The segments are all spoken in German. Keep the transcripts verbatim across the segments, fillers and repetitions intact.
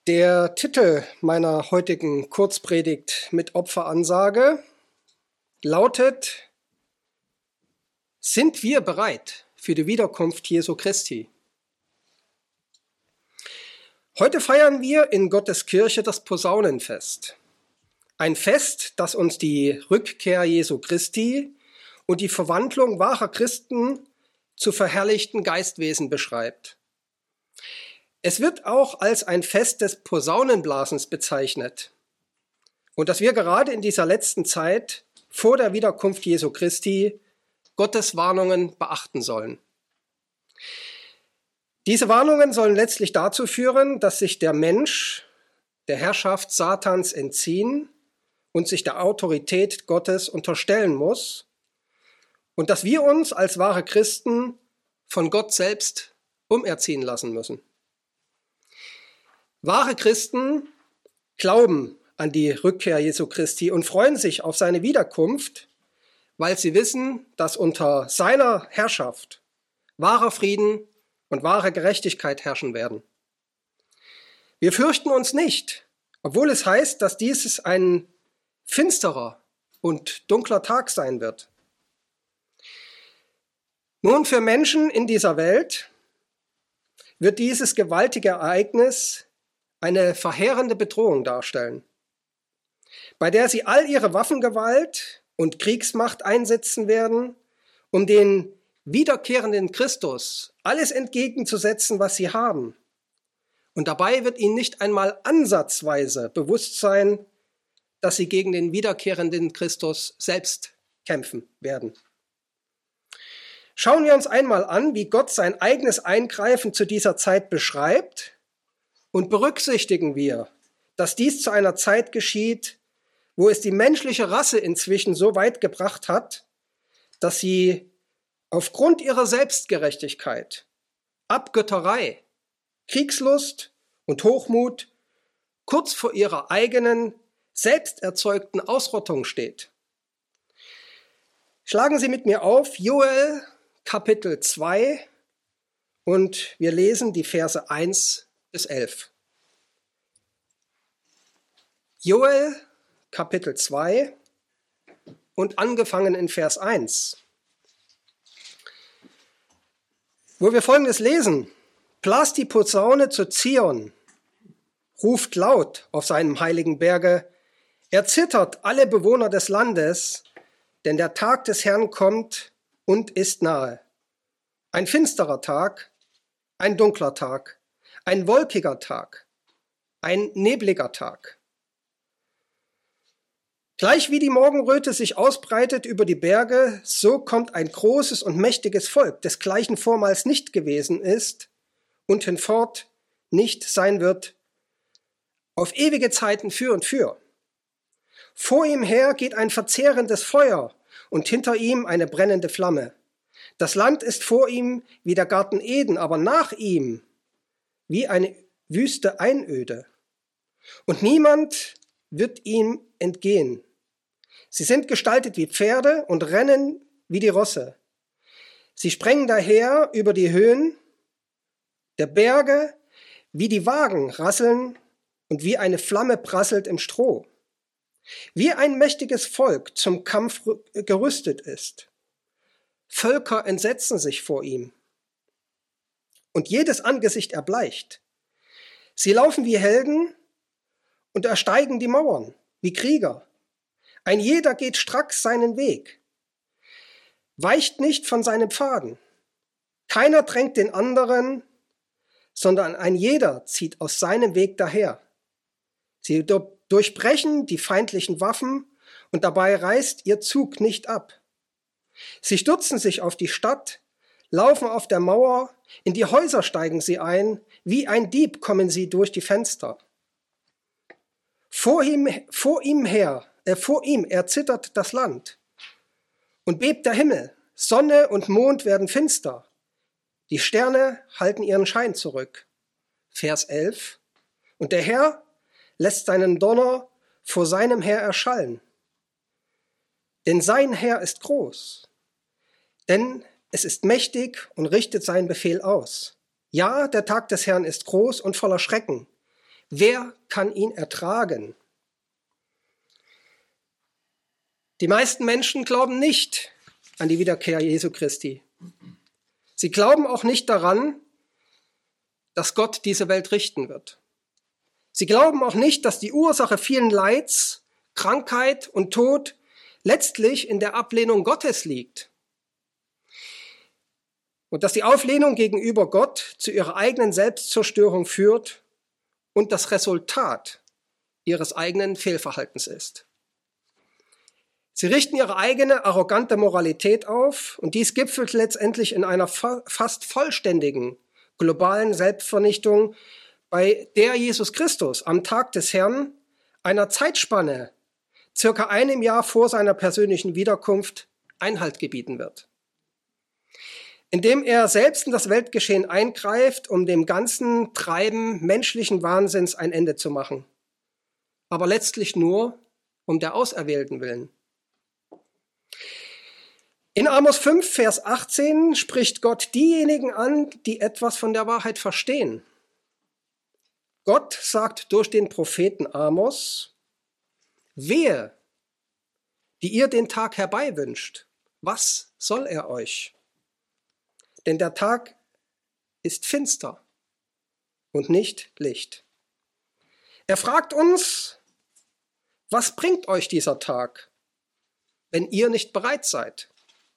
Der Titel meiner heutigen Kurzpredigt mit Opferansage lautet: Sind wir bereit für die Wiederkunft Jesu Christi? Heute feiern wir in Gottes Kirche das Posaunenfest. Ein Fest, das uns die Rückkehr Jesu Christi und die Verwandlung wahrer Christen zu verherrlichten Geistwesen beschreibt. Es wird auch als ein Fest des Posaunenblasens bezeichnet und dass wir gerade in dieser letzten Zeit vor der Wiederkunft Jesu Christi Gottes Warnungen beachten sollen. Diese Warnungen sollen letztlich dazu führen, dass sich der Mensch der Herrschaft Satans entziehen und sich der Autorität Gottes unterstellen muss und dass wir uns als wahre Christen von Gott selbst umerziehen lassen müssen. Wahre Christen glauben an die Rückkehr Jesu Christi und freuen sich auf seine Wiederkunft, weil sie wissen, dass unter seiner Herrschaft wahrer Frieden und wahre Gerechtigkeit herrschen werden. Wir fürchten uns nicht, obwohl es heißt, dass dies ein finsterer und dunkler Tag sein wird. Nun, für Menschen in dieser Welt wird dieses gewaltige Ereignis eine verheerende Bedrohung darstellen, bei der sie all ihre Waffengewalt und Kriegsmacht einsetzen werden, um den wiederkehrenden Christus alles entgegenzusetzen, was sie haben. Und dabei wird ihnen nicht einmal ansatzweise bewusst sein, dass sie gegen den wiederkehrenden Christus selbst kämpfen werden. Schauen wir uns einmal an, wie Gott sein eigenes Eingreifen zu dieser Zeit beschreibt, und berücksichtigen wir, dass dies zu einer Zeit geschieht, wo es die menschliche Rasse inzwischen so weit gebracht hat, dass sie aufgrund ihrer Selbstgerechtigkeit, Abgötterei, Kriegslust und Hochmut kurz vor ihrer eigenen, selbst erzeugten Ausrottung steht. Schlagen Sie mit mir auf Joel Kapitel zwei und wir lesen die Verse eins bis elf. Joel Kapitel zwei und angefangen in Vers eins, wo wir Folgendes lesen: Blast die Posaune zu Zion, ruft laut auf seinem heiligen Berge, erzittert alle Bewohner des Landes, denn der Tag des Herrn kommt und ist nahe. Ein finsterer Tag, ein dunkler Tag, ein wolkiger Tag, ein nebliger Tag. Gleich wie die Morgenröte sich ausbreitet über die Berge, so kommt ein großes und mächtiges Volk, desgleichen vormals nicht gewesen ist und hinfort nicht sein wird, auf ewige Zeiten für und für. Vor ihm her geht ein verzehrendes Feuer und hinter ihm eine brennende Flamme. Das Land ist vor ihm wie der Garten Eden, aber nach ihm wie eine wüste Einöde. Und niemand wird ihm entgehen. Sie sind gestaltet wie Pferde und rennen wie die Rosse. Sie sprengen daher über die Höhen der Berge, wie die Wagen rasseln und wie eine Flamme prasselt im Stroh. Wie ein mächtiges Volk zum Kampf gerüstet ist. Völker entsetzen sich vor ihm. Und jedes Angesicht erbleicht. Sie laufen wie Helden und ersteigen die Mauern, wie Krieger. Ein jeder geht stracks seinen Weg, weicht nicht von seinen Pfaden. Keiner drängt den anderen, sondern ein jeder zieht aus seinem Weg daher. Sie durchbrechen die feindlichen Waffen und dabei reißt ihr Zug nicht ab. Sie stürzen sich auf die Stadt, laufen auf der Mauer, in die Häuser steigen sie ein, wie ein Dieb kommen sie durch die Fenster. Vor ihm, vor ihm her, äh, vor ihm erzittert das Land und bebt der Himmel, Sonne und Mond werden finster, die Sterne halten ihren Schein zurück. Vers elf. Und der Herr lässt seinen Donner vor seinem Heer erschallen. Denn sein Heer ist groß, denn es ist mächtig und richtet seinen Befehl aus. Ja, der Tag des Herrn ist groß und voller Schrecken. Wer kann ihn ertragen? Die meisten Menschen glauben nicht an die Wiederkehr Jesu Christi. Sie glauben auch nicht daran, dass Gott diese Welt richten wird. Sie glauben auch nicht, dass die Ursache vielen Leids, Krankheit und Tod letztlich in der Ablehnung Gottes liegt. Und dass die Auflehnung gegenüber Gott zu ihrer eigenen Selbstzerstörung führt und das Resultat ihres eigenen Fehlverhaltens ist. Sie richten ihre eigene arrogante Moralität auf und dies gipfelt letztendlich in einer fa- fast vollständigen globalen Selbstvernichtung, bei der Jesus Christus am Tag des Herrn einer Zeitspanne circa einem Jahr vor seiner persönlichen Wiederkunft Einhalt gebieten wird. Indem er selbst in das Weltgeschehen eingreift, um dem ganzen Treiben menschlichen Wahnsinns ein Ende zu machen. Aber letztlich nur um der Auserwählten willen. In Amos fünf, Vers achtzehn spricht Gott diejenigen an, die etwas von der Wahrheit verstehen. Gott sagt durch den Propheten Amos: Wehe, die ihr den Tag herbeiwünscht, was soll er euch? Denn der Tag ist finster und nicht Licht. Er fragt uns: Was bringt euch dieser Tag, wenn ihr nicht bereit seid?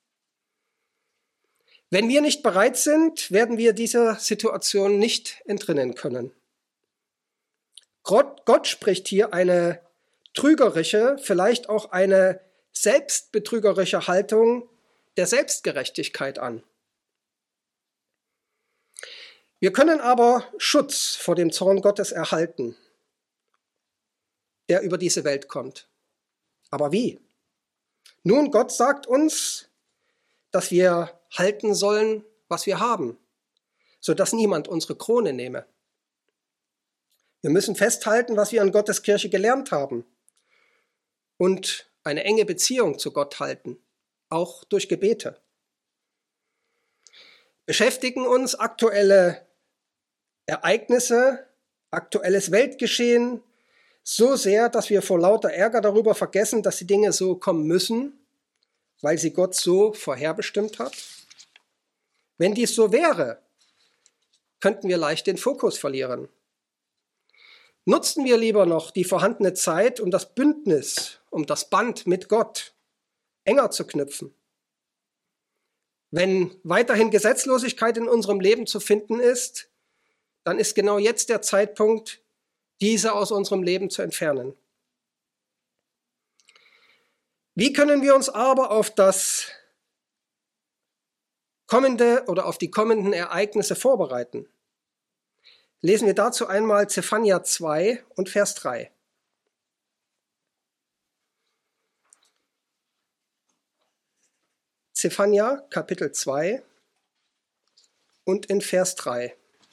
Wenn wir nicht bereit sind, werden wir dieser Situation nicht entrinnen können. Gott, Gott spricht hier eine trügerische, vielleicht auch eine selbstbetrügerische Haltung der Selbstgerechtigkeit an. Wir können aber Schutz vor dem Zorn Gottes erhalten, der über diese Welt kommt. Aber wie? Nun, Gott sagt uns, dass wir halten sollen, was wir haben, sodass niemand unsere Krone nehme. Wir müssen festhalten, was wir an Gottes Kirche gelernt haben und eine enge Beziehung zu Gott halten, auch durch Gebete. Beschäftigen uns aktuelle Ereignisse, aktuelles Weltgeschehen so sehr, dass wir vor lauter Ärger darüber vergessen, dass die Dinge so kommen müssen, weil sie Gott so vorherbestimmt hat? Wenn dies so wäre, könnten wir leicht den Fokus verlieren. Nutzen wir lieber noch die vorhandene Zeit, um das Bündnis, um das Band mit Gott enger zu knüpfen. Wenn weiterhin Gesetzlosigkeit in unserem Leben zu finden ist, dann ist genau jetzt der Zeitpunkt, diese aus unserem Leben zu entfernen. Wie können wir uns aber auf das kommende oder auf die kommenden Ereignisse vorbereiten? Lesen wir dazu einmal Zephania zwei und Vers drei. Zephania Kapitel zwei und in Vers drei.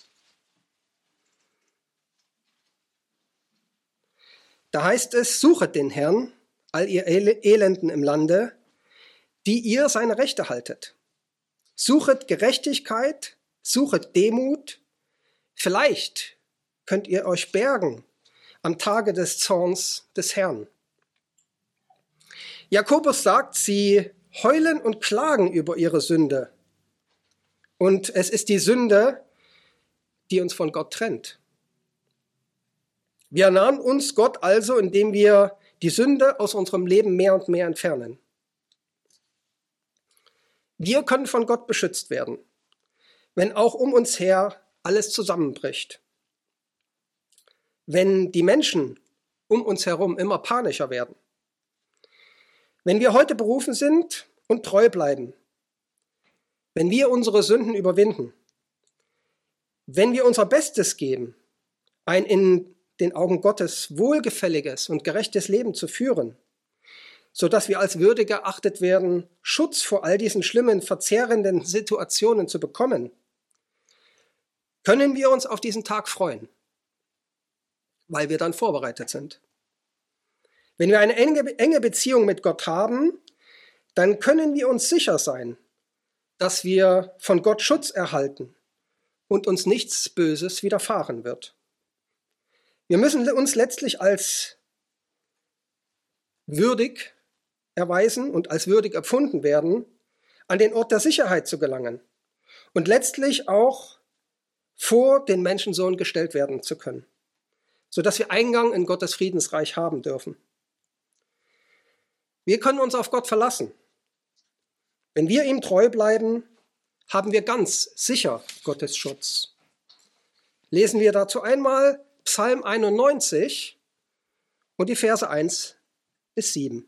Da heißt es: Suchet den Herrn, all ihr Elenden im Lande, die ihr seine Rechte haltet. Suchet Gerechtigkeit, suchet Demut, vielleicht könnt ihr euch bergen am Tage des Zorns des Herrn. Jakobus sagt, sie heulen und klagen über ihre Sünde. Und es ist die Sünde, die uns von Gott trennt. Wir nahen uns Gott also, indem wir die Sünde aus unserem Leben mehr und mehr entfernen. Wir können von Gott beschützt werden, wenn auch um uns her alles zusammenbricht. Wenn die Menschen um uns herum immer panischer werden. Wenn wir heute berufen sind und treu bleiben. Wenn wir unsere Sünden überwinden. Wenn wir unser Bestes geben, ein in den Augen Gottes wohlgefälliges und gerechtes Leben zu führen, sodass wir als würdig erachtet werden, Schutz vor all diesen schlimmen, verzehrenden Situationen zu bekommen, können wir uns auf diesen Tag freuen, weil wir dann vorbereitet sind. Wenn wir eine enge, enge Beziehung mit Gott haben, dann können wir uns sicher sein, dass wir von Gott Schutz erhalten und uns nichts Böses widerfahren wird. Wir müssen uns letztlich als würdig erweisen und als würdig empfunden werden, an den Ort der Sicherheit zu gelangen und letztlich auch vor den Menschensohn gestellt werden zu können, sodass wir Eingang in Gottes Friedensreich haben dürfen. Wir können uns auf Gott verlassen. Wenn wir ihm treu bleiben, haben wir ganz sicher Gottes Schutz. Lesen wir dazu einmal Psalm einundneunzig und die Verse eins bis sieben.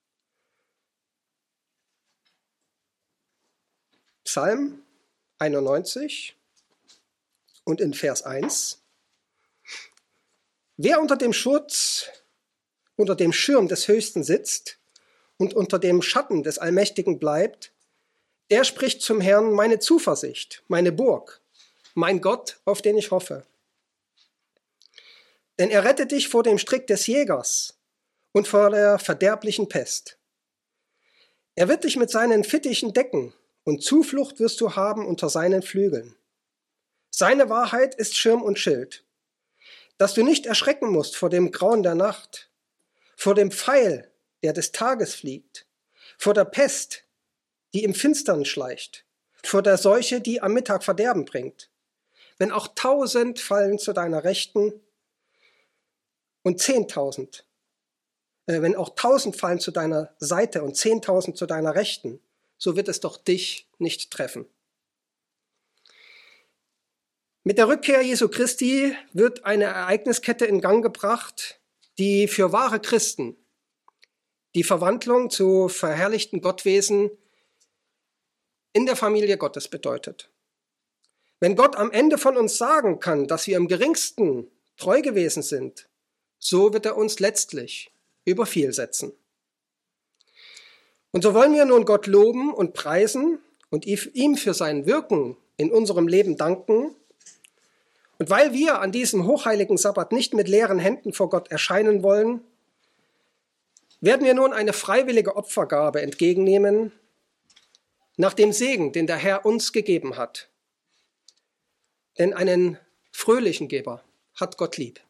Psalm einundneunzig und in Vers eins. Wer unter dem Schutz, unter dem Schirm des Höchsten sitzt und unter dem Schatten des Allmächtigen bleibt, der spricht zum Herrn: meine Zuversicht, meine Burg, mein Gott, auf den ich hoffe. Denn er rettet dich vor dem Strick des Jägers und vor der verderblichen Pest. Er wird dich mit seinen Fittichen decken und Zuflucht wirst du haben unter seinen Flügeln. Seine Wahrheit ist Schirm und Schild, dass du nicht erschrecken musst vor dem Grauen der Nacht, vor dem Pfeil, der des Tages fliegt, vor der Pest, die im Finstern schleicht, vor der Seuche, die am Mittag Verderben bringt. Wenn auch tausend fallen zu deiner Rechten und zehntausend, äh, wenn auch tausend fallen zu deiner Seite und zehntausend zu deiner Rechten, so wird es doch dich nicht treffen. Mit der Rückkehr Jesu Christi wird eine Ereigniskette in Gang gebracht, die für wahre Christen die Verwandlung zu verherrlichten Gottwesen in der Familie Gottes bedeutet. Wenn Gott am Ende von uns sagen kann, dass wir im Geringsten treu gewesen sind, so wird er uns letztlich über viel setzen. Und so wollen wir nun Gott loben und preisen und ihm für sein Wirken in unserem Leben danken. Und weil wir an diesem hochheiligen Sabbat nicht mit leeren Händen vor Gott erscheinen wollen, werden wir nun eine freiwillige Opfergabe entgegennehmen, nach dem Segen, den der Herr uns gegeben hat. Denn einen fröhlichen Geber hat Gott lieb.